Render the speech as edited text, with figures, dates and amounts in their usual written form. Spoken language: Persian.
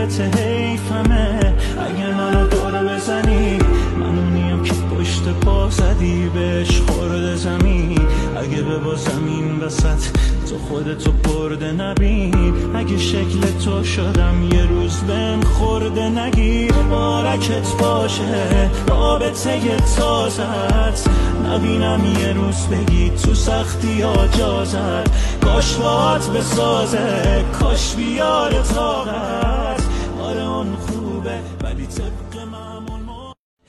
حیفمه اگه منو دور بزنی، منونیم که پشت پا زدی بهش خورده زمین. اگه ببازم این وسط تو خودتو برده نبین، اگه شکل تو شدم یه روز بهم خورده نگیر. مبارکت باشه رابطه تازت، نبینم یه روز بگی تو سختی ها جازت. کاش باهات بسازه، کاش بیاره طاقت. آره اون خوبه ولی